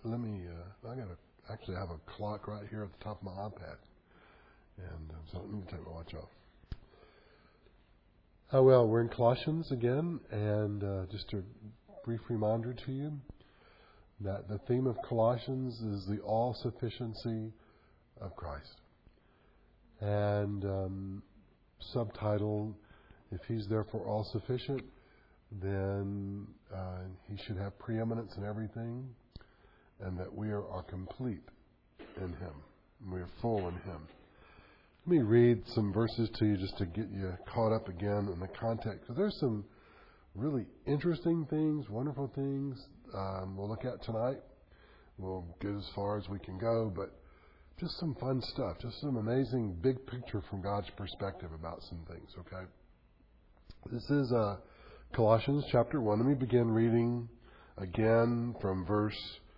let me, actually have a clock right here at the top of my iPad. And so let me take my watch off. Oh, well, we're in Colossians again. And just a brief reminder to you that the theme of Colossians is the all-sufficiency of Christ. And subtitle, if He's therefore all-sufficient, then He should have preeminence in everything, and that we are complete in Him. We are full in Him. Let me read some verses to you just to get you caught up again in the context. Because there's some really interesting things, wonderful things we'll look at tonight. We'll get as far as we can go, but just some fun stuff, just some amazing big picture from God's perspective about some things, okay? This is Colossians chapter 1. Let me begin reading again from verse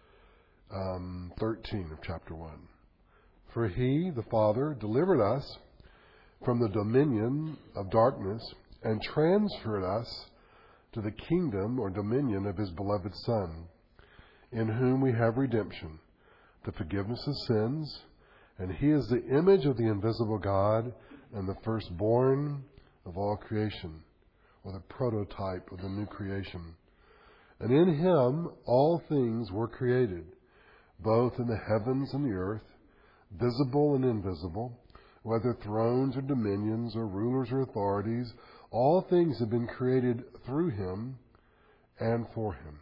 13 of chapter 1. For He, the Father, delivered us from the dominion of darkness and transferred us to the kingdom or dominion of His beloved Son, in whom we have redemption, the forgiveness of sins, and He is the image of the invisible God and the firstborn of all creation, or the prototype of the new creation. And in Him all things were created, both in the heavens and the earth, visible and invisible, whether thrones or dominions or rulers or authorities, all things have been created through Him and for Him.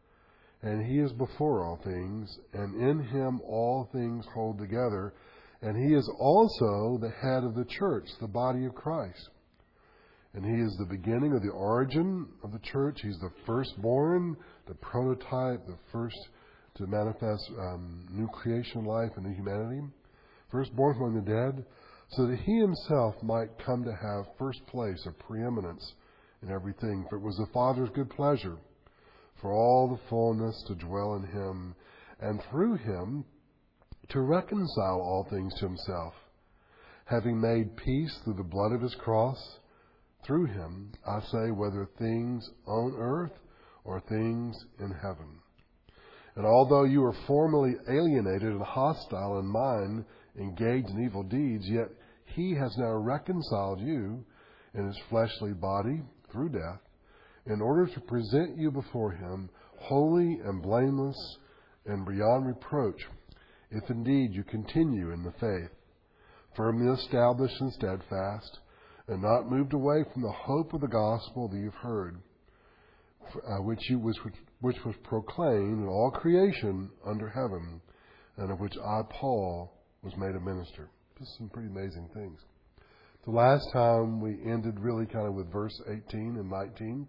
And He is before all things, and in Him all things hold together. And He is also the head of the church, the body of Christ. And He is the beginning of the origin of the church. He's the firstborn, the prototype, the first to manifest new creation life and new humanity. Firstborn from the dead, so that He Himself might come to have first place or preeminence in everything. For it was the Father's good pleasure for all the fullness to dwell in Him, and through Him to reconcile all things to Himself, having made peace through the blood of His cross. Through Him, I say, whether things on earth or things in heaven. And although you were formerly alienated and hostile in mind, engaged in evil deeds, yet He has now reconciled you in His fleshly body through death, in order to present you before Him holy and blameless and beyond reproach, if indeed you continue in the faith, firmly established and steadfast, and not moved away from the hope of the gospel that you've heard, which was proclaimed in all creation under heaven, and of which I, Paul, was made a minister. Just some pretty amazing things. The last time we ended really kind of with verse 18 and 19.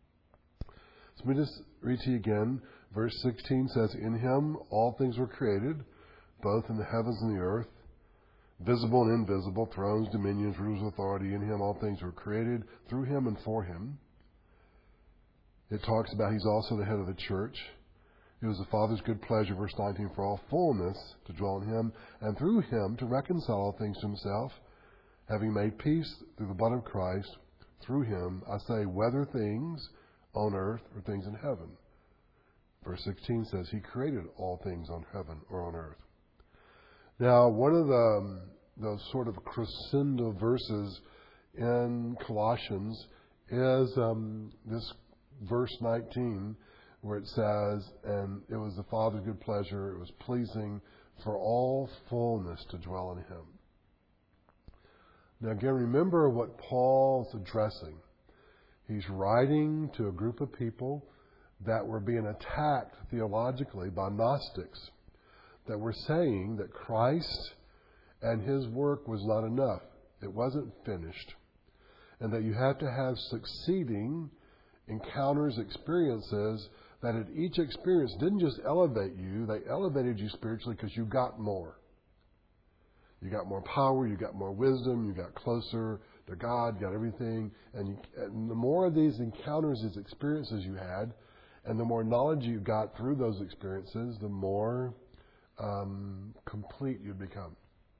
So let me just read to you again. Verse 16 says, in Him all things were created, both in the heavens and the earth, visible and invisible, thrones, dominions, rulers, authority. In Him all things were created, through Him and for Him. It talks about He's also the head of the church. It was the Father's good pleasure, verse 19, for all fullness to dwell in Him, and through Him to reconcile all things to Himself, having made peace through the blood of Christ. Through Him, I say, whether things on earth or things in heaven. Verse 16 says He created all things on heaven or on earth. Now, one of those sort of crescendo verses in Colossians is this verse 19, where it says, and it was the Father's good pleasure, it was pleasing for all fullness to dwell in Him. Now again, remember what Paul's addressing. He's writing to a group of people that were being attacked theologically by Gnostics, that were saying that Christ and His work was not enough. It wasn't finished. And that you had to have succeeding encounters, experiences, that at each experience didn't just elevate you, they elevated you spiritually because you got more. You got more power, you got more wisdom, you got closer to God, you got everything. And the more of these encounters, these experiences you had, and the more knowledge you got through those experiences, the more complete you'd become.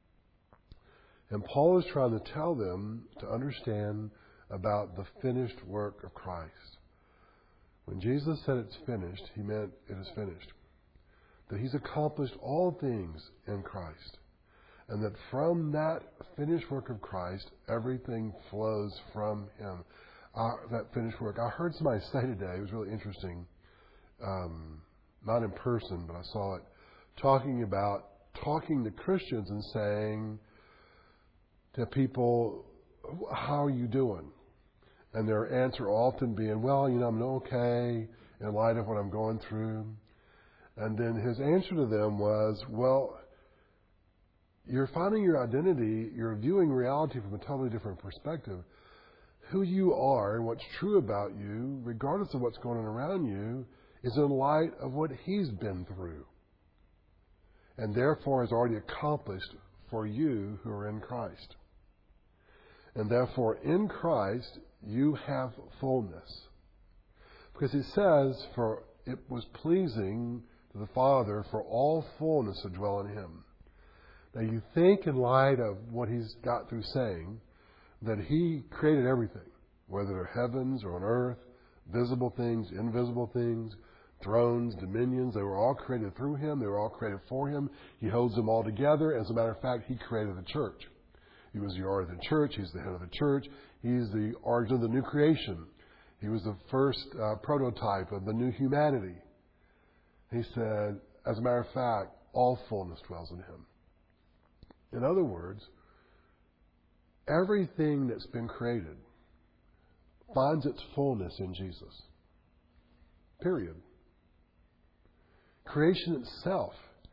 And Paul is trying to tell them to understand about the finished work of Christ. When Jesus said it's finished, He meant it is finished. that He's accomplished all things in Christ. And that from that finished work of Christ, everything flows from Him. That finished work. I heard somebody say today, it was really interesting, not in person, but I saw it, talking to Christians and saying to people, how are you doing? And their answer often being, well, I'm okay in light of what I'm going through. And then his answer to them was, well, you're finding your identity, you're viewing reality from a totally different perspective. Who you are and what's true about you, regardless of what's going on around you, is in light of what He's been through. And therefore has already accomplished for you who are in Christ. And therefore in Christ you have fullness. Because He says, for it was pleasing to the Father for all fullness to dwell in Him. Now you think in light of what He's got through saying, that He created everything, whether they're heavens or on earth, visible things, invisible things, thrones, dominions, they were all created through Him, they were all created for Him. He holds them all together. As a matter of fact, He created the church. He was the origin of the church, He's the head of the church, He's the origin of the new creation. He was the first prototype of the new humanity. He said, as a matter of fact, all fullness dwells in Him. In other words, everything that's been created finds its fullness in Jesus. Period. Creation itself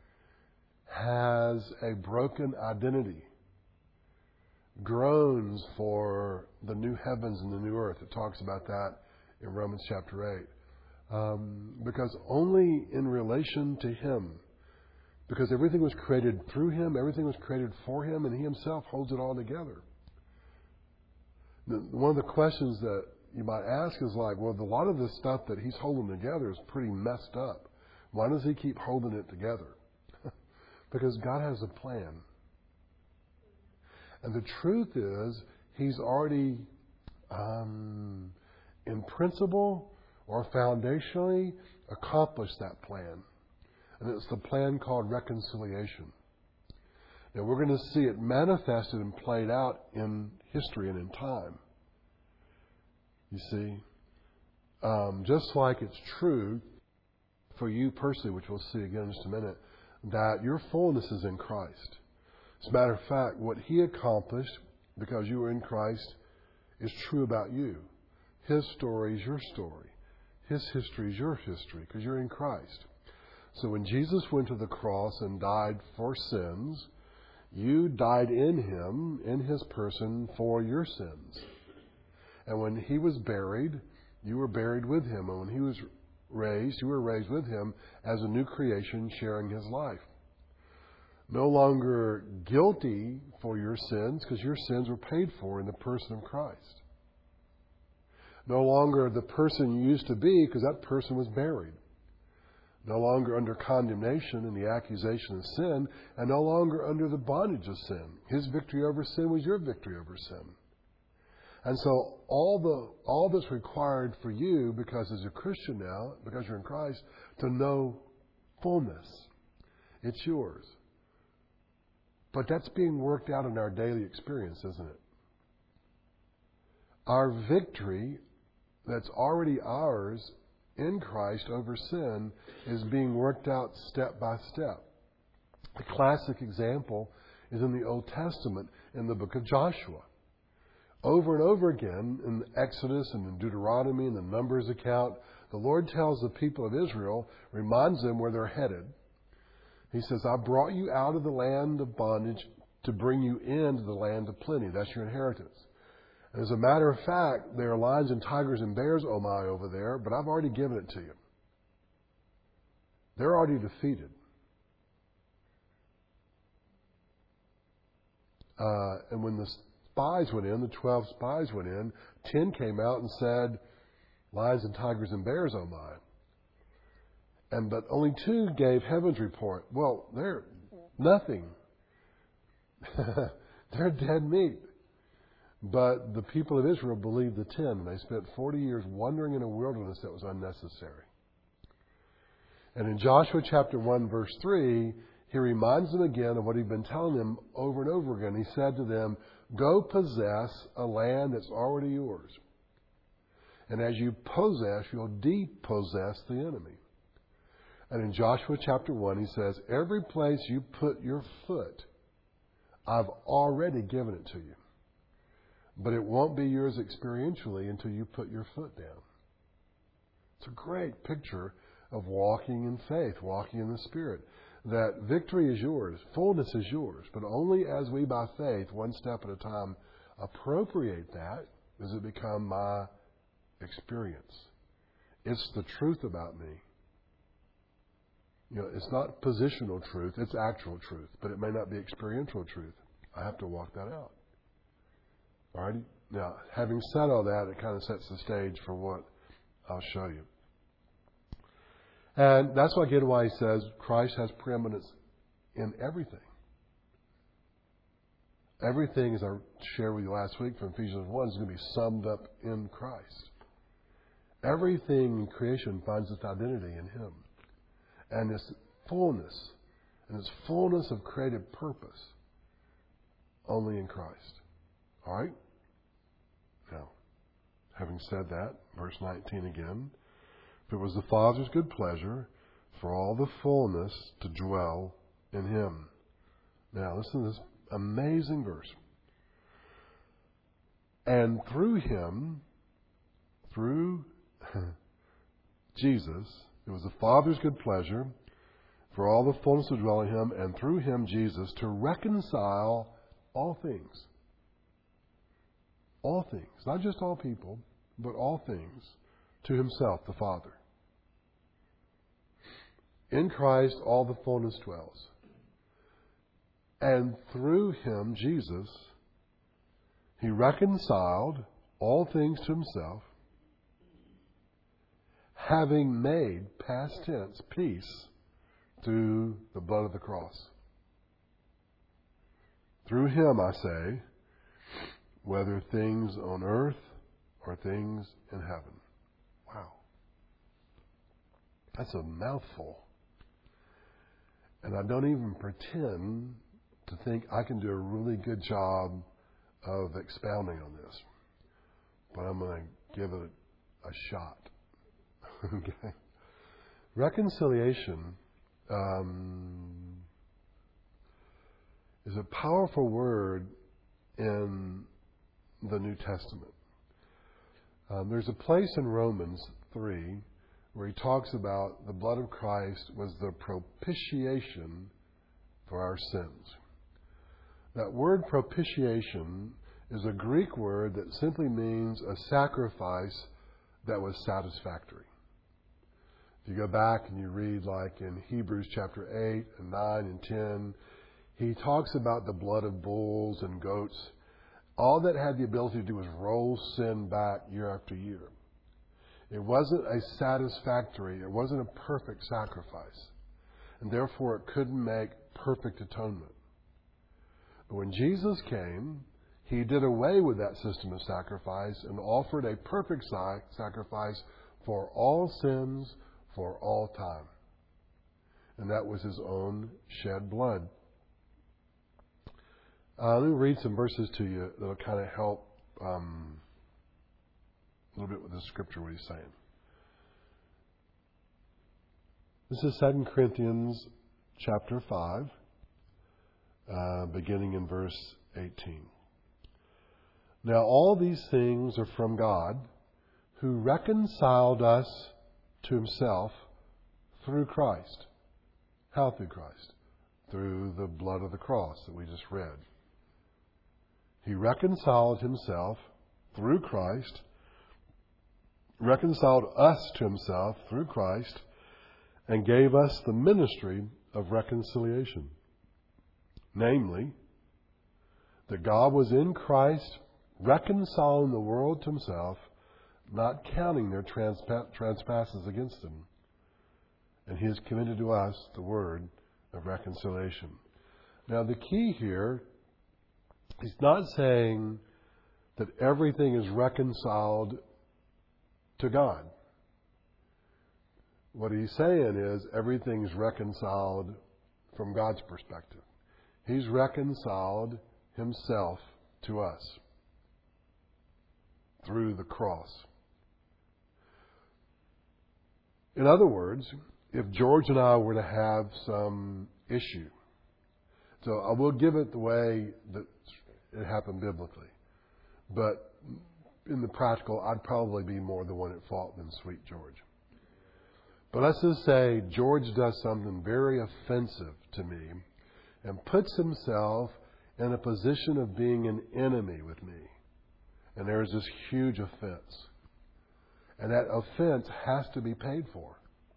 has a broken identity, groans for the new heavens and the new earth. It talks about that in Romans chapter 8. Because only in relation to Him, because everything was created through Him, everything was created for Him, and He Himself holds it all together. One of the questions that you might ask is like, well, a lot of this stuff that He's holding together is pretty messed up. Why does He keep holding it together? Because God has a plan. And the truth is, He's already, in principle or foundationally, accomplished that plan. And it's the plan called reconciliation. Now, we're going to see it manifested and played out in history and in time. You see, just like it's true for you personally, which we'll see again in just a minute, that your fullness is in Christ. As a matter of fact, what He accomplished because you were in Christ is true about you. His story is your story. His history is your history because you're in Christ. So when Jesus went to the cross and died for sins, you died in Him, in His person, for your sins. And when He was buried, you were buried with Him. And when He was raised, you were raised with Him as a new creation sharing His life. No longer guilty for your sins because your sins were paid for in the person of Christ. No longer the person you used to be because that person was buried. No longer under condemnation and the accusation of sin, and no longer under the bondage of sin. His victory over sin was your victory over sin. And so all that's required for you, because as a Christian now, because you're in Christ, to know fullness. It's yours. But that's being worked out in our daily experience, isn't it? Our victory that's already ours in Christ over sin is being worked out step by step. A classic example is in the Old Testament in the book of Joshua. Over and over again in Exodus and in Deuteronomy and the Numbers account, the Lord tells the people of Israel, reminds them where they're headed. He says, I brought you out of the land of bondage to bring you into the land of plenty. That's your inheritance. And as a matter of fact, there are lions and tigers and bears, oh my, over there, but I've already given it to you. They're already defeated. And when the spies went in, the 12 spies went in, 10 came out and said, lions and tigers and bears, oh my. But only 2 gave heaven's report. Well, they're nothing. They're dead meat. But the people of Israel believed the 10, and they spent 40 years wandering in a wilderness that was unnecessary. And in Joshua chapter 1, verse 3, he reminds them again of what he'd been telling them over and over again. He said to them, go possess a land that's already yours. And as you possess, you'll depossess the enemy. And in Joshua chapter 1, he says, every place you put your foot, I've already given it to you. But it won't be yours experientially until you put your foot down. It's a great picture of walking in faith, walking in the Spirit. That victory is yours, fullness is yours, but only as we by faith, one step at a time, appropriate that, does it become my experience. It's the truth about me. It's not positional truth, it's actual truth, but it may not be experiential truth. I have to walk that out. All right? Now, having said all that, it kind of sets the stage for what I'll show you. And that's why he says Christ has preeminence in everything. Everything, as I shared with you last week from Ephesians 1, is going to be summed up in Christ. Everything in creation finds its identity in Him. And its fullness of creative purpose only in Christ. All right? Now, having said that, verse 19 again. It was the Father's good pleasure for all the fullness to dwell in Him. Now, listen to this amazing verse. And through Him, through Jesus, it was the Father's good pleasure for all the fullness to dwell in Him, and through Him, Jesus, to reconcile all things. All things. Not just all people, but all things to Himself, the Father. In Christ, all the fullness dwells. And through Him, Jesus, He reconciled all things to Himself, having made, past tense, peace through the blood of the cross. Through Him, I say, whether things on earth or things in heaven. Wow. That's a mouthful. And I don't even pretend to think I can do a really good job of expounding on this. But I'm going to give it a shot. Okay? Reconciliation is a powerful word in the New Testament. There's a place in Romans 3 where he talks about the blood of Christ was the propitiation for our sins. That word propitiation is a Greek word that simply means a sacrifice that was satisfactory. If you go back and you read like in Hebrews chapter 8 and 9 and 10, he talks about the blood of bulls and goats. All that had the ability to do was roll sin back year after year. It wasn't a satisfactory, it wasn't a perfect sacrifice. And therefore it couldn't make perfect atonement. But when Jesus came, He did away with that system of sacrifice and offered a perfect sacrifice for all sins, for all time. And that was His own shed blood. Let me read some verses to you that will kind of help a little bit with the scripture, what he's saying. This is 2 Corinthians chapter 5, beginning in verse 18. Now all these things are from God, who reconciled us to Himself through Christ. How through Christ? Through the blood of the cross that we just read. He reconciled Himself through Christ, reconciled us to Himself through Christ, and gave us the ministry of reconciliation. Namely, that God was in Christ reconciling the world to Himself, not counting their trespasses against them. And He has committed to us the word of reconciliation. Now the key here, He's not saying that everything is reconciled to God. What he's saying is everything's reconciled from God's perspective. He's reconciled himself to us through the cross. In other words, if George and I were to have some issue, so I will give it the way that it happened biblically, but in the practical, I'd probably be more the one at fault than sweet George. But let's just say George does something very offensive to me and puts himself in a position of being an enemy with me. And there's this huge offense. And that offense has to be paid for.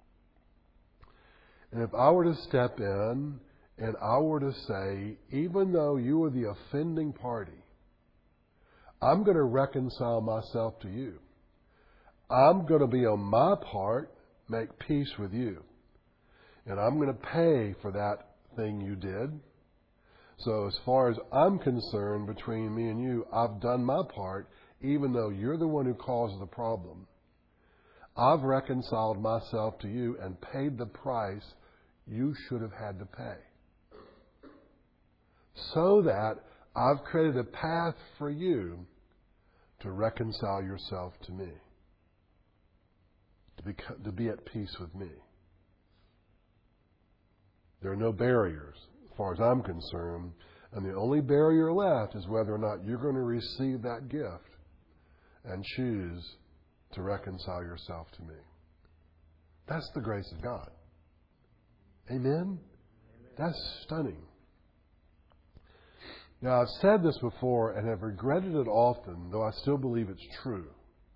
And if I were to step in and I were to say, even though you are the offending party, I'm going to reconcile myself to you. I'm going to be on my part, make peace with you. And I'm going to pay for that thing you did. So as far as I'm concerned, between me and you, I've done my part, even though you're the one who caused the problem. I've reconciled myself to you and paid the price you should have had to pay. So that I've created a path for you to reconcile yourself to me. To be at peace with me. There are no barriers, as far as I'm concerned. And the only barrier left is whether or not you're going to receive that gift and choose to reconcile yourself to me. That's the grace of God. Amen? That's stunning. Now, I've said this before and have regretted it often, though I still believe it's true.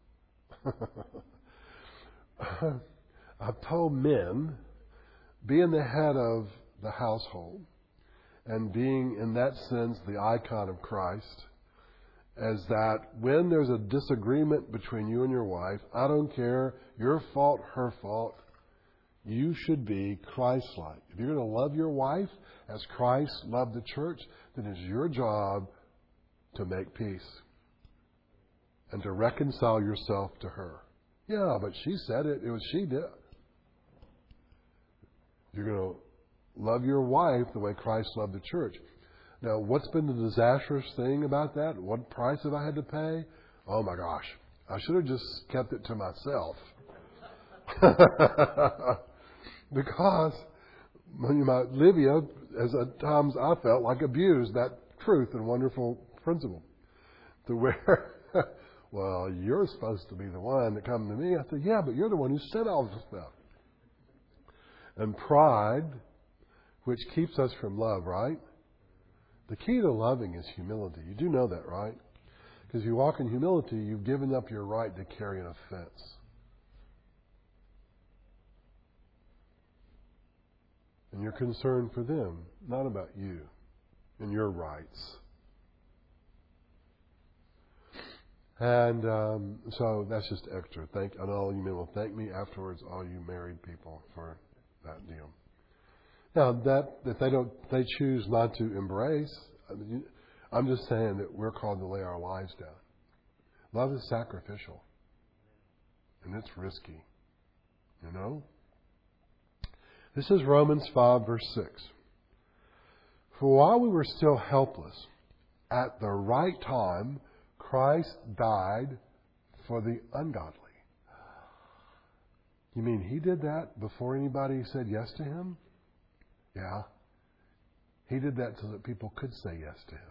I've told men, being the head of the household and being, in that sense, the icon of Christ, as that when there's a disagreement between you and your wife, I don't care, your fault, her fault, you should be Christ-like. If you're going to love your wife as Christ loved the church, then it's your job to make peace and to reconcile yourself to her. Yeah, but she said it. It was she did. You're going to love your wife the way Christ loved the church. Now, what's been the disastrous thing about that? What price have I had to pay? Oh my gosh. I should have just kept it to myself. Because Livia, as at times I felt like, abused that truth and wonderful principle. To where, well, you're supposed to be the one that come to me. I said, yeah, but you're the one who said all this stuff. And pride, which keeps us from love, right? The key to loving is humility. You do know that, right? Because you walk in humility, you've given up your right to carry an offense. And you're concerned for them, not about you and your rights. And so that's just extra. And all you men will thank me afterwards, all you married people, for that deal. Now, that if they choose not to embrace, I'm just saying that we're called to lay our lives down. Love is sacrificial. And it's risky. You know? This is Romans 5, verse 6. For while we were still helpless, at the right time, Christ died for the ungodly. You mean He did that before anybody said yes to Him? Yeah. He did that so that people could say yes to Him.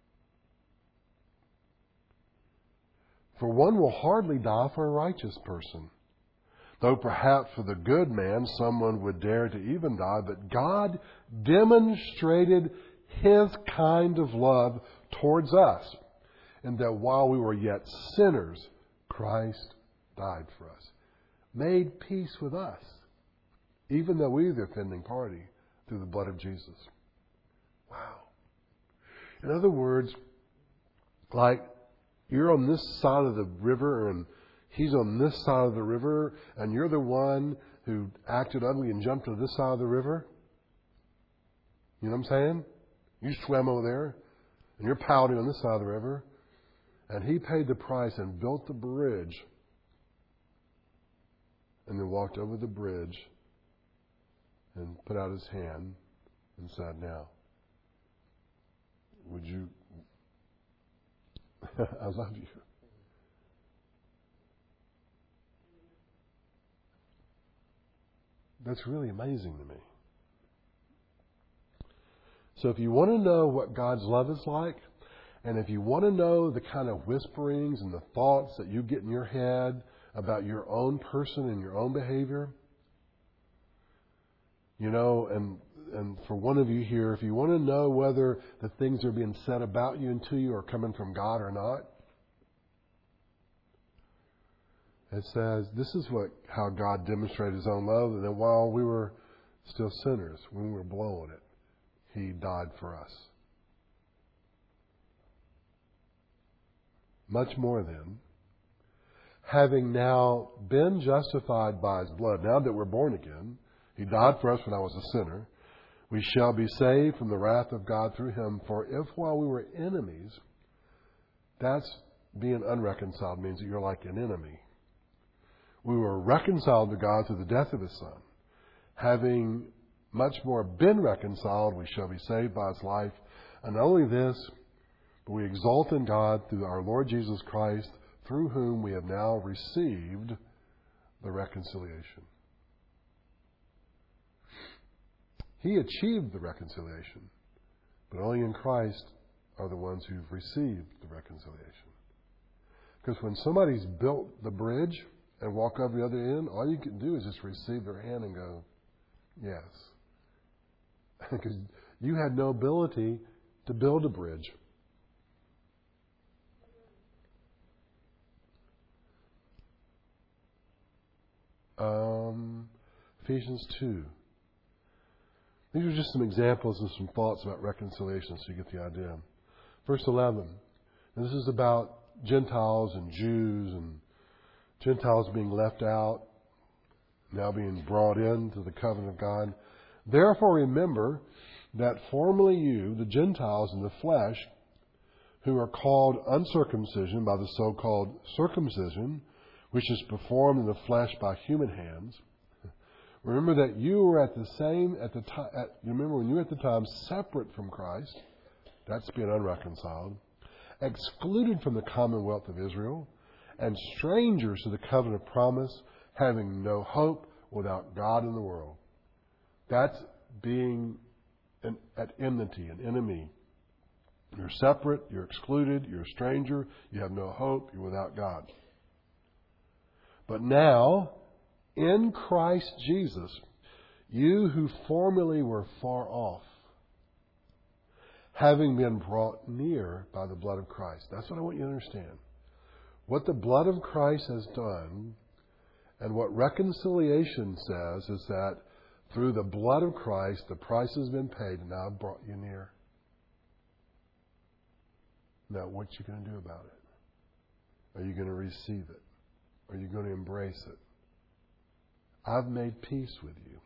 For one will hardly die for a righteous person, though perhaps for the good man someone would dare to even die. But God demonstrated His kind of love towards us, in that while we were yet sinners, Christ died for us. Made peace with us, even though we were the offending party, through the blood of Jesus. Wow. In other words, like you're on this side of the river and He's on this side of the river, and you're the one who acted ugly and jumped to this side of the river. You know what I'm saying? You swam over there, and you're pouting on this side of the river. And He paid the price and built the bridge and then walked over the bridge and put out his hand and said, now, would you, I love you. That's really amazing to me. So if you want to know what God's love is like, and if you want to know the kind of whisperings and the thoughts that you get in your head about your own person and your own behavior, you know, and for one of you here, if you want to know whether the things that are being said about you and to you are coming from God or not, it says this is how God demonstrated His own love, and that while we were still sinners, when we were blowing it, He died for us. Much more then, having now been justified by His blood, now that we're born again, He died for us when I was a sinner, we shall be saved from the wrath of God through Him. For if while we were enemies, that's being unreconciled, means that you're like an enemy. We were reconciled to God through the death of His Son. Having much more been reconciled, we shall be saved by His life. And not only this, but we exult in God through our Lord Jesus Christ, through whom we have now received the reconciliation. He achieved the reconciliation, but only in Christ are the ones who've received the reconciliation. Because when somebody's built the bridge and walk over the other end, all you can do is just receive their hand and go, yes. Because you had no ability to build a bridge. Ephesians 2. These are just some examples and some thoughts about reconciliation, so you get the idea. Verse 11. This is about Gentiles and Jews, and Gentiles being left out, now being brought into the covenant of God. Therefore remember that formerly you, the Gentiles in the flesh, who are called uncircumcision by the so-called circumcision, which is performed in the flesh by human hands. Remember that you were remember when you were at the time separate from Christ, that's being unreconciled, excluded from the commonwealth of Israel, and strangers to the covenant of promise, having no hope without God in the world. That's being at enmity, an enemy. You're separate, you're excluded, you're a stranger, you have no hope, you're without God. But now, in Christ Jesus, you who formerly were far off, having been brought near by the blood of Christ. That's what I want you to understand. What the blood of Christ has done, and what reconciliation says, is that through the blood of Christ, the price has been paid, and now I've brought you near. Now, what you going to do about it? Are you going to receive it? Are you going to embrace it? I've made peace with you.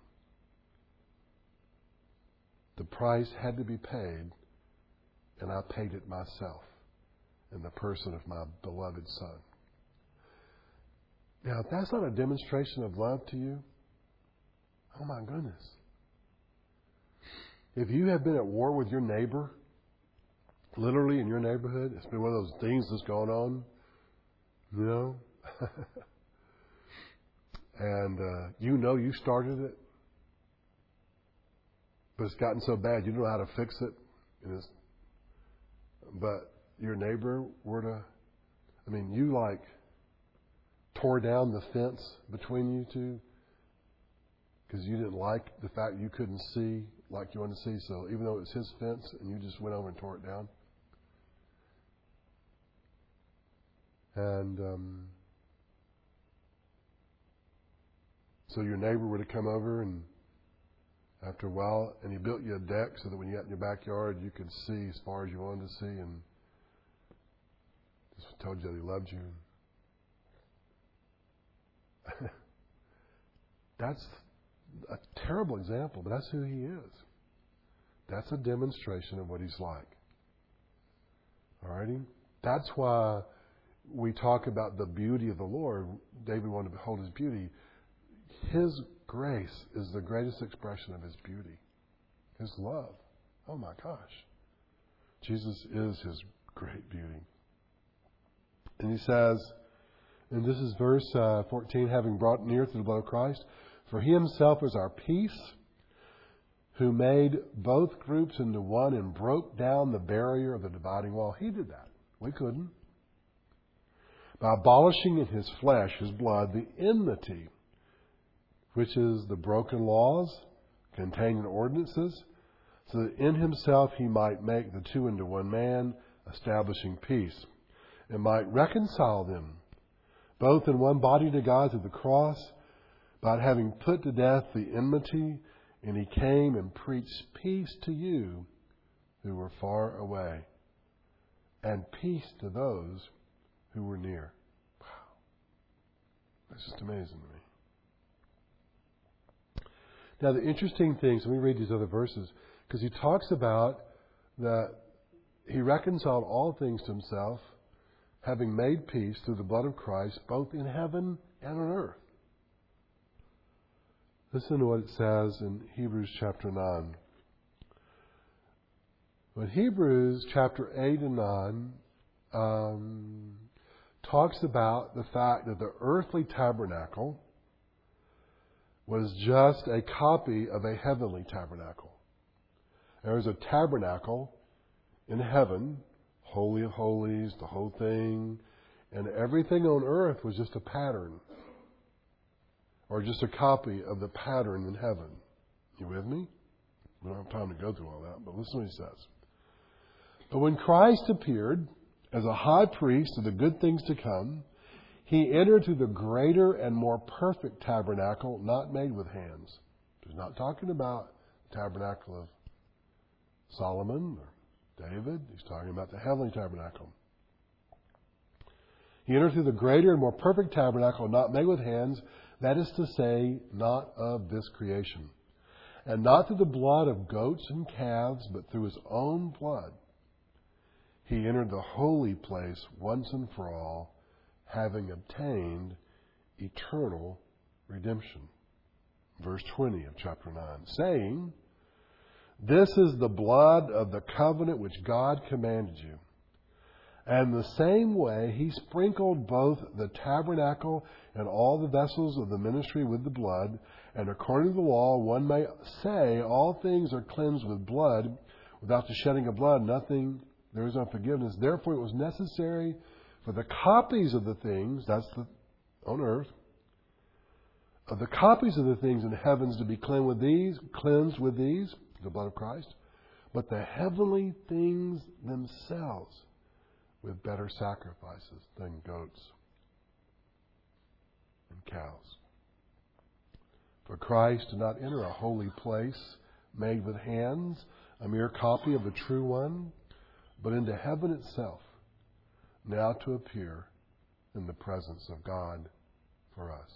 The price had to be paid, and I paid it myself in the person of my beloved Son. Now, if that's not a demonstration of love to you, oh my goodness. If you have been at war with your neighbor, literally in your neighborhood, it's been one of those things that's going on, you know, and you know you started it, but it's gotten so bad you don't know how to fix it. But your neighbor were to, you like tore down the fence between you two because you didn't like the fact you couldn't see like you wanted to see. So even though it was his fence, and you just went over and tore it down. And so your neighbor would have come over, and after a while, and he built you a deck so that when you got in your backyard, you could see as far as you wanted to see, and just told you that he loved you. That's a terrible example, but that's who he is. That's a demonstration of what he's like. Alrighty? That's why we talk about the beauty of the Lord. David wanted to behold his beauty. His grace is the greatest expression of His beauty. His love. Oh my gosh. Jesus is His great beauty. And He says, and this is verse 14, having brought near through the blood of Christ, for He Himself is our peace, who made both groups into one and broke down the barrier of the dividing wall. He did that. We couldn't. By abolishing in His flesh, His blood, the enmity, which is the broken laws contained in ordinances, so that in Himself He might make the two into one man, establishing peace, and might reconcile them, both in one body to God through the cross, by having put to death the enmity, and He came and preached peace to you who were far away, and peace to those who were near. Wow. That's just amazing to me. Now the interesting things, let me read these other verses, because he talks about that He reconciled all things to Himself, having made peace through the blood of Christ, both in heaven and on earth. Listen to what it says in Hebrews chapter 9. But Hebrews chapter 8 and 9 talks about the fact that the earthly tabernacle was just a copy of a heavenly tabernacle. There was a tabernacle in heaven, Holy of Holies, the whole thing, and everything on earth was just a pattern, or just a copy of the pattern in heaven. You with me? We don't have time to go through all that, but listen to what he says. But when Christ appeared as a high priest of the good things to come, He entered through the greater and more perfect tabernacle, not made with hands. He's not talking about the tabernacle of Solomon or David. He's talking about the heavenly tabernacle. He entered through the greater and more perfect tabernacle, not made with hands, that is to say, not of this creation. And not through the blood of goats and calves, but through His own blood. He entered the holy place once and for all, having obtained eternal redemption. Verse 20 of chapter 9, saying, this is the blood of the covenant which God commanded you. And the same way He sprinkled both the tabernacle and all the vessels of the ministry with the blood. And according to the law, one may say all things are cleansed with blood. Without the shedding of blood, there is no forgiveness. Therefore it was necessary for the copies of the things, on earth, of the copies of the things in heavens to be cleansed with these, the blood of Christ, but the heavenly things themselves with better sacrifices than goats and cows. For Christ did not enter a holy place made with hands, a mere copy of the true one, but into heaven itself, now to appear in the presence of God for us.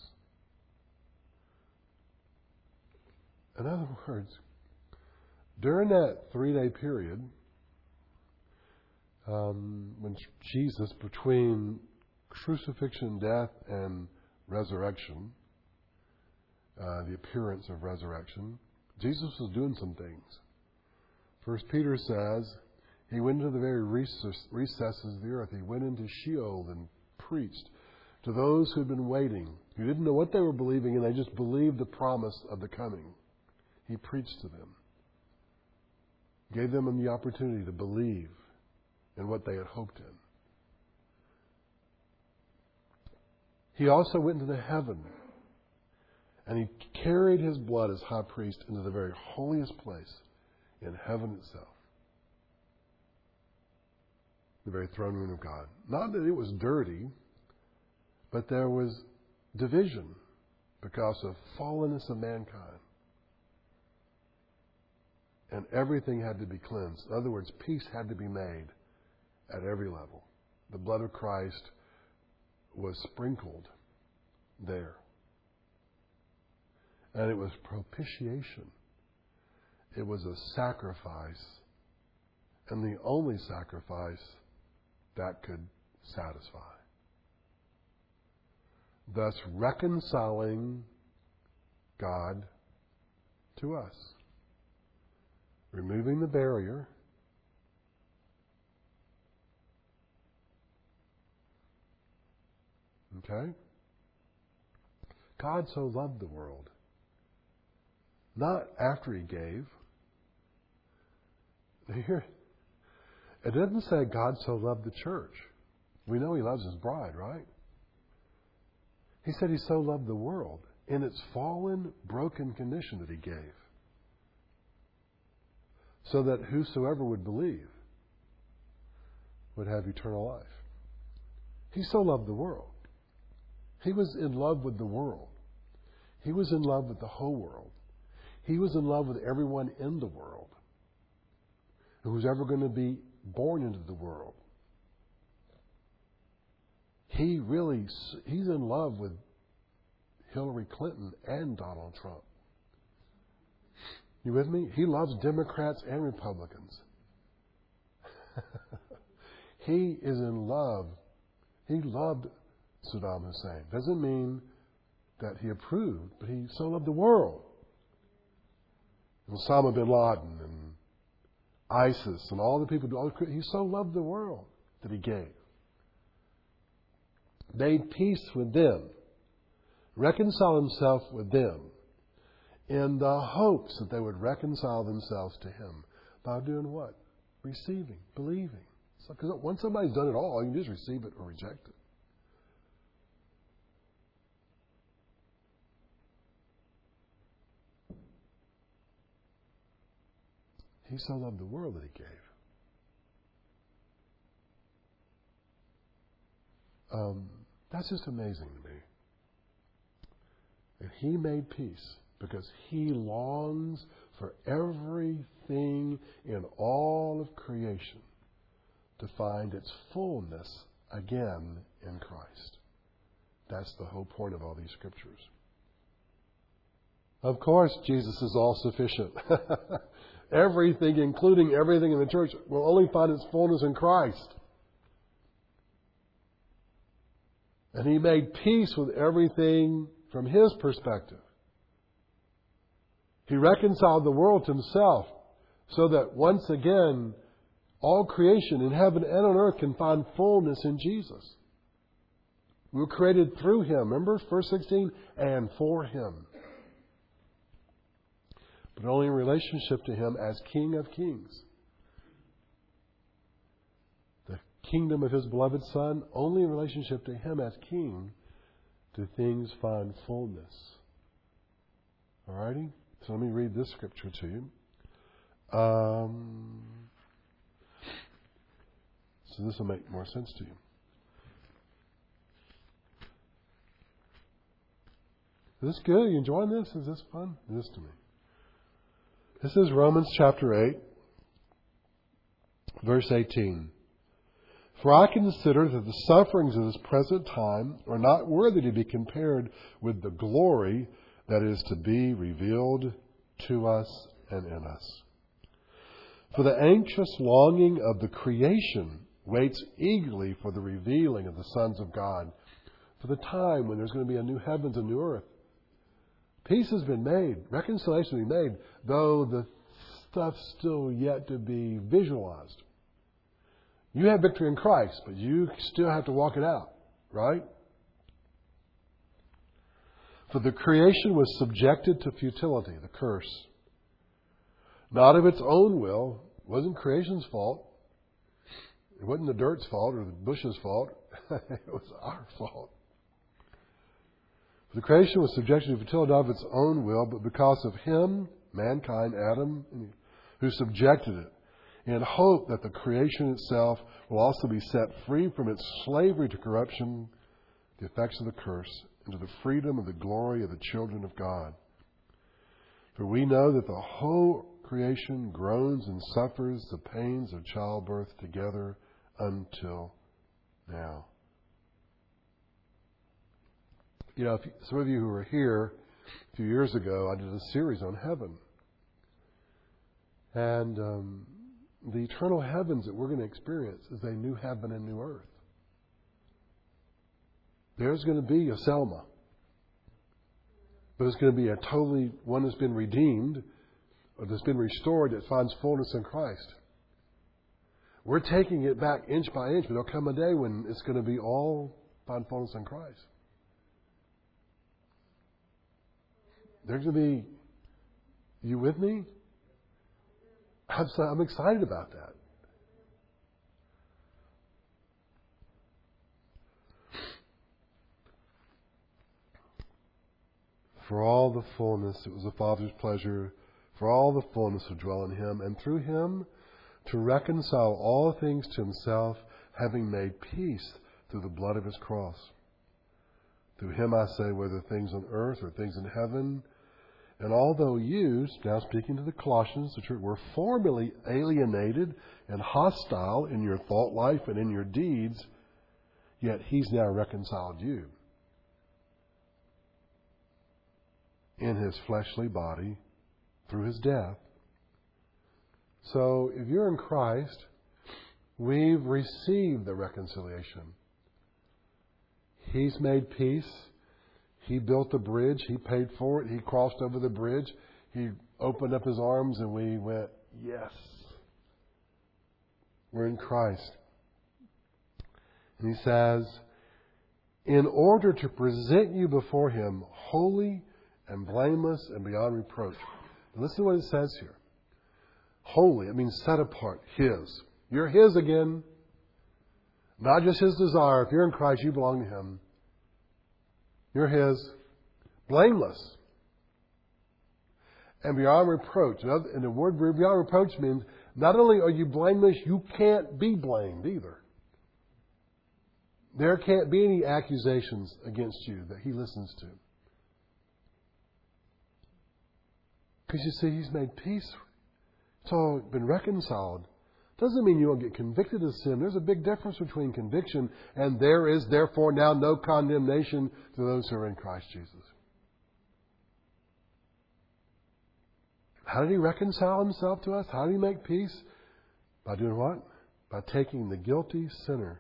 In other words, during that 3-day period, when Jesus, between crucifixion, death, and resurrection, the appearance of resurrection, Jesus was doing some things. First Peter says, He went into the very recesses of the earth. He went into Sheol and preached to those who had been waiting, who didn't know what they were believing, and they just believed the promise of the coming. He preached to them. Gave them the opportunity to believe in what they had hoped in. He also went into the heaven, and He carried His blood as high priest into the very holiest place in heaven itself. The very throne room of God. Not that it was dirty, but there was division because of fallenness of mankind. And everything had to be cleansed. In other words, peace had to be made at every level. The blood of Christ was sprinkled there. And it was propitiation. It was a sacrifice, and the only sacrifice that could satisfy. Thus reconciling God to us. Removing the barrier. Okay? God so loved the world. Not after He gave. Here, it doesn't say God so loved the church. We know He loves His bride, right? He said He so loved the world in its fallen, broken condition that He gave. So that whosoever would believe would have eternal life. He so loved the world. He was in love with the world. He was in love with the whole world. He was in love with everyone in the world who was ever going to be born into the world. He's in love with Hillary Clinton and Donald Trump. You with me? He loves Democrats and Republicans. He is in love. He loved Saddam Hussein. Doesn't mean that he approved, but he so loved the world. And Osama bin Laden and ISIS and all the people, he so loved the world that he gave. Made peace with them. Reconciled himself with them in the hopes that they would reconcile themselves to Him by doing what? Receiving, believing. Because once somebody's done it all, you can just receive it or reject it. He so loved the world that He gave. That's just amazing to me. And He made peace because He longs for everything in all of creation to find its fullness again in Christ. That's the whole point of all these scriptures. Of course, Jesus is all sufficient. Everything, including everything in the church, will only find its fullness in Christ. And He made peace with everything from His perspective. He reconciled the world to Himself so that once again, all creation in heaven and on earth can find fullness in Jesus. We were created through Him. Remember verse 16? And for Him. But only in relationship to Him as King of Kings. The kingdom of His beloved Son, only in relationship to Him as King do things find fullness. Alrighty? So let me read this scripture to you. So this will make more sense to you. Is this good? Are you enjoying this? Is this fun? It is to me. This is Romans chapter 8, verse 18. For I consider that the sufferings of this present time are not worthy to be compared with the glory that is to be revealed to us and in us. For the anxious longing of the creation waits eagerly for the revealing of the sons of God, for the time when there's going to be a new heavens and new earth. Peace has been made. Reconciliation has been made, though the stuff's still yet to be visualized. You have victory in Christ, but you still have to walk it out, right? For the creation was subjected to futility, the curse. Not of its own will. It wasn't creation's fault. It wasn't the dirt's fault or the bush's fault. It was our fault. The creation was subjected to futility not of its own will, but because of Him, mankind, Adam, who subjected it, in hope that the creation itself will also be set free from its slavery to corruption, the effects of the curse, into the freedom of the glory of the children of God. For we know that the whole creation groans and suffers the pains of childbirth together until now. You know, some of you who were here a few years ago, I did a series on heaven. And the eternal heavens that we're going to experience is a new heaven and new earth. There's going to be a Selma. But it's going to be a totally one that's been redeemed or that's been restored that finds fullness in Christ. We're taking it back inch by inch, but there'll come a day when it's going to be all find fullness in Christ. There's going to be, you with me? I'm excited about that. For all the fullness, it was the Father's pleasure, for all the fullness to dwell in Him, and through Him to reconcile all things to Himself, having made peace through the blood of His cross. Through Him, I say, whether things on earth or things in heaven. And although you, now speaking to the Colossians, the church, were formerly alienated and hostile in your thought life and in your deeds, yet He's now reconciled you in His fleshly body through His death. So if you're in Christ, we've received the reconciliation. He's made peace. He built the bridge. He paid for it. He crossed over the bridge. He opened up His arms and we went, yes. We're in Christ. And He says, in order to present you before Him holy and blameless and beyond reproach. And listen to what it says here. Holy, it means set apart, His. You're His again. Not just His desire. If you're in Christ, you belong to Him. You're His. Blameless. And beyond reproach. And the word beyond reproach means not only are you blameless, you can't be blamed either. There can't be any accusations against you that He listens to. Because you see, He's made peace. It's all been reconciled. Doesn't mean you won't get convicted of sin. There's a big difference between conviction and there is therefore now no condemnation to those who are in Christ Jesus. How did He reconcile Himself to us? How did He make peace? By doing what? By taking the guilty sinner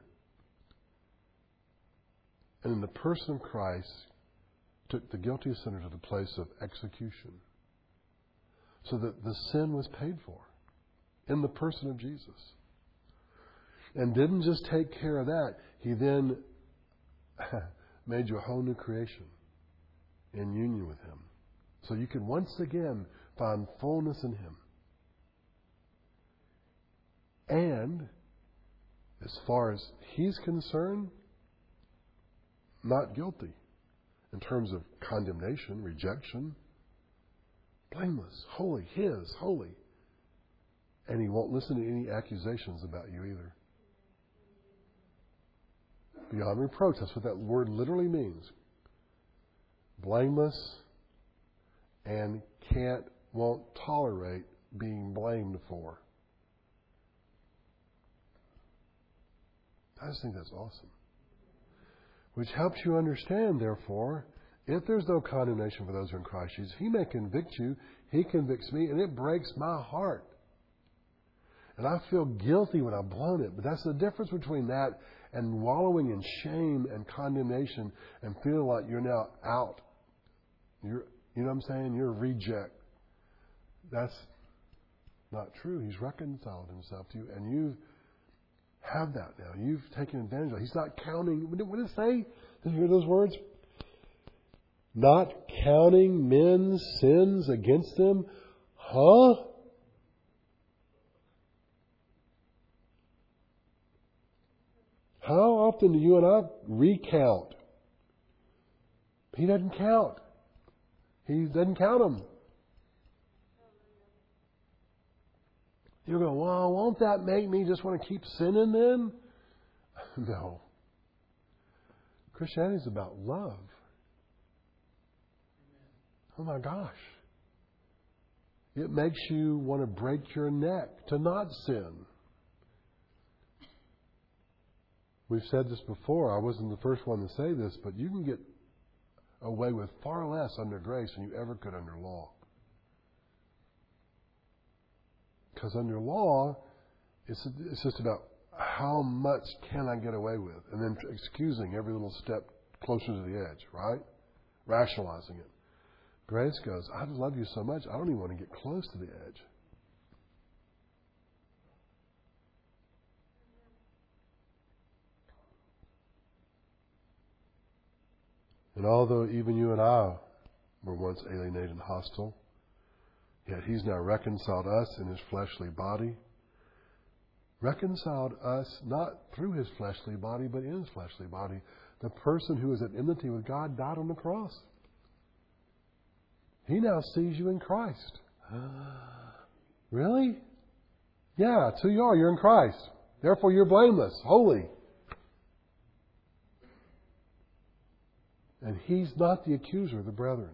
and in the person of Christ took the guilty sinner to the place of execution. So that the sin was paid for in the person of Jesus. And didn't just take care of that. He then made you a whole new creation in union with Him. So you can once again find fullness in Him. And as far as He's concerned, not guilty in terms of condemnation, rejection. Blameless, holy, His, holy. And He won't listen to any accusations about you either. Beyond reproach, that's what that word literally means. Blameless and won't tolerate being blamed for. I just think that's awesome. Which helps you understand, therefore, if there's no condemnation for those who are in Christ Jesus, He may convict you, He convicts me, and it breaks my heart. And I feel guilty when I've blown it. But that's the difference between that and wallowing in shame and condemnation and feeling like you're now out. You know what I'm saying? You're a reject. That's not true. He's reconciled Himself to you, and you have that now. You've taken advantage of it. He's not counting. What did it say? Did you hear those words? Not counting men's sins against them? Huh? How often do you and I recount? He doesn't count. He doesn't count them. You go, well, won't that make me just want to keep sinning then? No. Christianity is about love. Oh my gosh. It makes you want to break your neck to not sin. We've said this before. I wasn't the first one to say this, but you can get away with far less under grace than you ever could under law. Because under law, it's just about how much can I get away with, and then excusing every little step closer to the edge, right? Rationalizing it. Grace goes, I love you so much, I don't even want to get close to the edge. And although even you and I were once alienated and hostile, yet He's now reconciled us in His fleshly body. Reconciled us not through His fleshly body, but in His fleshly body. The person who is at enmity with God died on the cross. He now sees you in Christ. Really? Yeah, it's who you are. You're in Christ. Therefore, you're blameless, holy. And He's not the accuser of the brethren.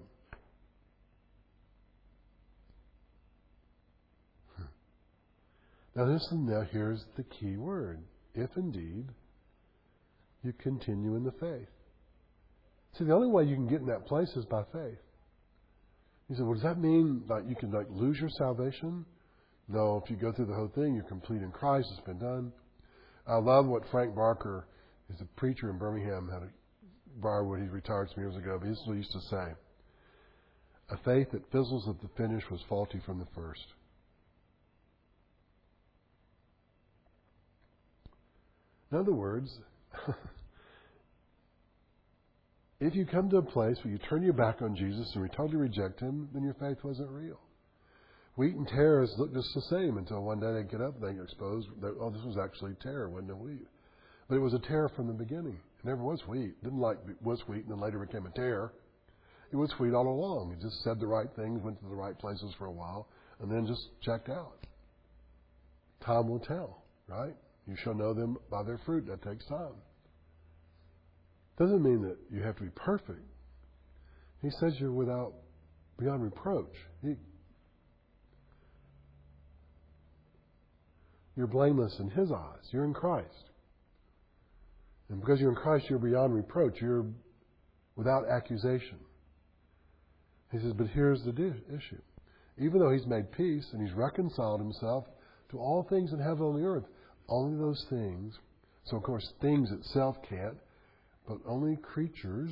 Now here's the key word. If indeed you continue in the faith. See, the only way you can get in that place is by faith. You say, well, does that mean that you can lose your salvation? No, if you go through the whole thing, you're complete in Christ. It's been done. I love what Frank Barker, is a preacher in Birmingham, had a Briarwood. He retired some years ago, but he used to say, a faith that fizzles at the finish was faulty from the first. In other words, if you come to a place where you turn your back on Jesus and you totally reject Him, then your faith wasn't real. Wheat and tares look just the same until one day they get up and they get exposed. Oh, this was actually tare, wasn't it wheat? But it was a tare from the beginning. It never was wheat. It didn't was wheat and then later became a tare. It was wheat all along. It just said the right things, went to the right places for a while, and then just checked out. Time will tell, right? You shall know them by their fruit. That takes time. Doesn't mean that you have to be perfect. He says you're beyond reproach. You're blameless in His eyes. You're in Christ. And because you're in Christ, you're beyond reproach. You're without accusation. He says, but here's the issue. Even though He's made peace and He's reconciled Himself to all things in heaven and the earth, only those things, so of course things itself can't, but only creatures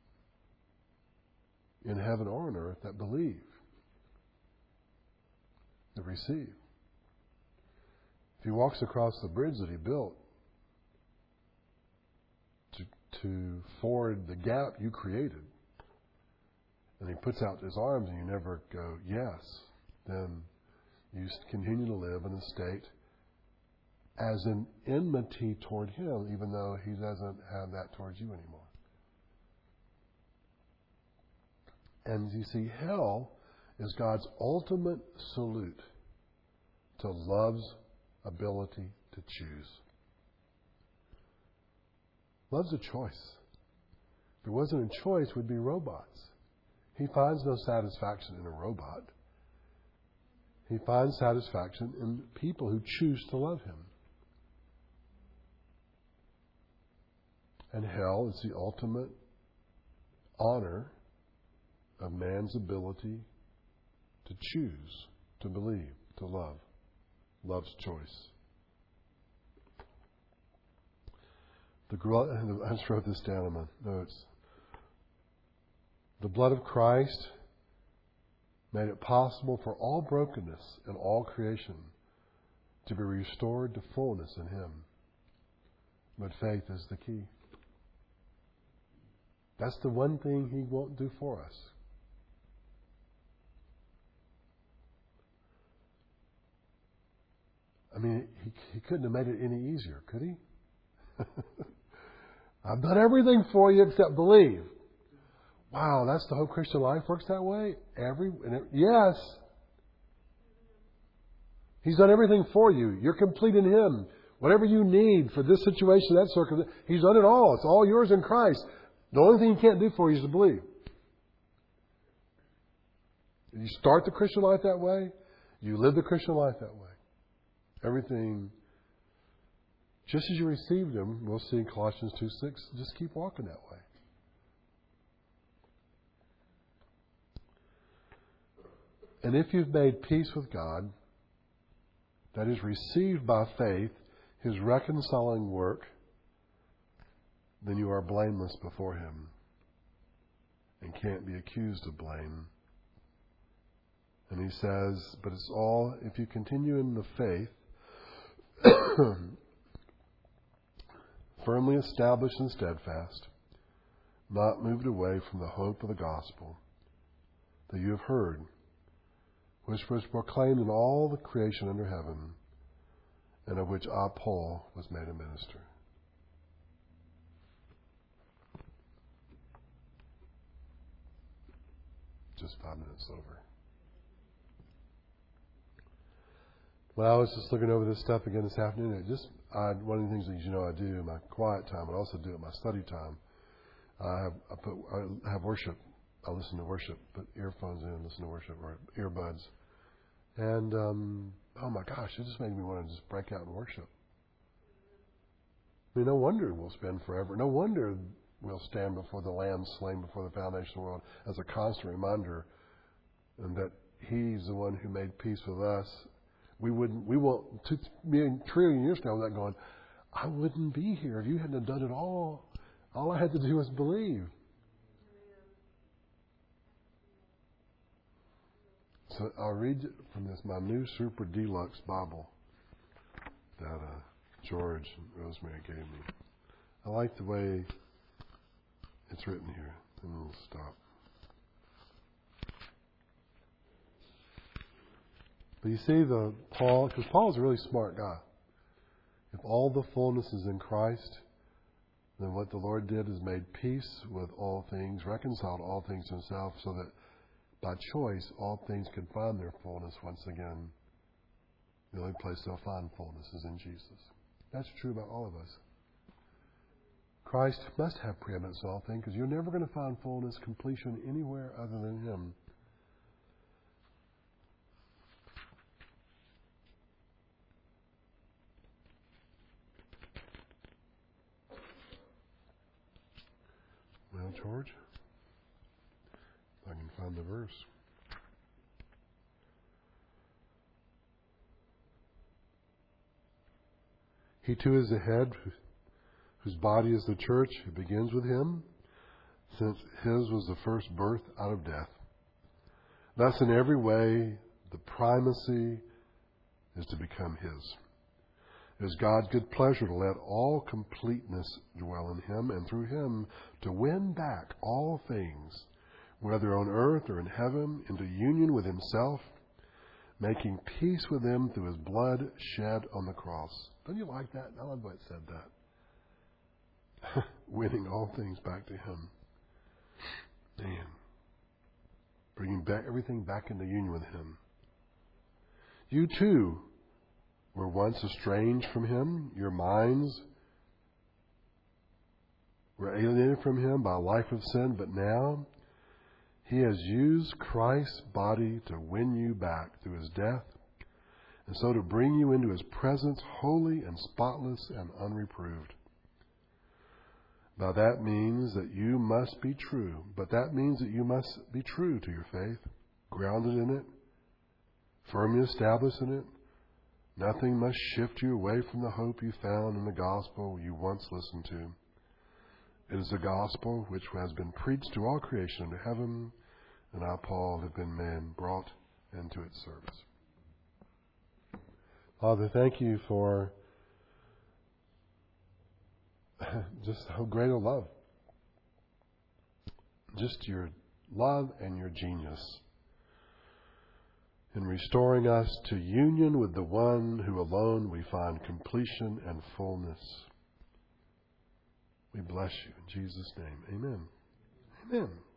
in heaven or on earth that believe, that receive. If He walks across the bridge that He built to ford the gap you created, and He puts out His arms and you never go, yes, then you continue to live in a state as an enmity toward Him, even though He doesn't have that towards you anymore. And you see, hell is God's ultimate salute to love's ability to choose. Love's a choice. If it wasn't a choice, we'd be robots. He finds no satisfaction in a robot. He finds satisfaction in people who choose to love Him. And hell is the ultimate honor of man's ability to choose, to believe, to love. Love's choice. I just wrote this down in my notes. The blood of Christ made it possible for all brokenness in all creation to be restored to fullness in Him. But faith is the key. That's the one thing He won't do for us. I mean, he couldn't have made it any easier, could He? I've done everything for you except believe. Wow, that's the whole Christian life works that way? Yes. He's done everything for you. You're complete in Him. Whatever you need for this situation, that circumstance, He's done it all. It's all yours in Christ. The only thing He can't do for you is to believe. You start the Christian life that way, you live the Christian life that way. Everything, just as you received Him, we'll see in Colossians 2:6, just keep walking that way. And if you've made peace with God, that is received by faith, His reconciling work, then you are blameless before Him and can't be accused of blame And he says, but it's all, if you continue in the faith, firmly established and steadfast, not moved away from the hope of the gospel that you have heard, which was proclaimed in all the creation under heaven, and of which I, Paul, was made a minister. Just 5 minutes over. When I was just looking over this stuff again this afternoon, one of the things that I do in my quiet time, but also do it in my study time, I have worship. I listen to worship, put earphones in, listen to worship, or earbuds. And, oh my gosh, it just made me want to just break out and worship. I mean, no wonder we'll spend forever. No wonder we'll stand before the Lamb slain before the foundation of the world as a constant reminder, and that He's the one who made peace with us. We won't, 2 trillion years from now, without going, I wouldn't be here if you hadn't done it all. All I had to do was believe. So I'll read from this, my new super deluxe Bible that George and Rosemary gave me. I like the way it's written here. And we'll stop. But you see, Paul, because Paul's a really smart guy. If all the fullness is in Christ, then what the Lord did is made peace with all things, reconciled all things to Himself, so that by choice all things can find their fullness once again. The only place they'll find fullness is in Jesus. That's true about all of us. Christ must have preeminence in all things, because you're never going to find fullness, completion anywhere other than Him. Well, George, if I can find the verse. He too is the head, whose body is the church. It begins with Him, since His was the first birth out of death. Thus, in every way, the primacy is to become His. It is God's good pleasure to let all completeness dwell in Him, and through Him to win back all things, whether on earth or in heaven, into union with Himself, making peace with them through His blood shed on the cross. Don't you like that? I love the way it said that. Winning all things back to Him. Man. Bringing back everything back into union with Him. You too were once estranged from Him. Your minds were alienated from Him by a life of sin, but now He has used Christ's body to win you back through His death, and so to bring you into His presence holy and spotless and unreproved. Now that means that you must be true, but that means that you must be true to your faith, grounded in it, firmly established in it. Nothing must shift you away from the hope you found in the gospel you once listened to. It is the gospel which has been preached to all creation under heaven, and I, Paul, have been brought into its service. Father, thank You for just how great a love. Just Your love and Your genius in restoring us to union with the one who alone we find completion and fullness. We bless You in Jesus' name. Amen. Amen.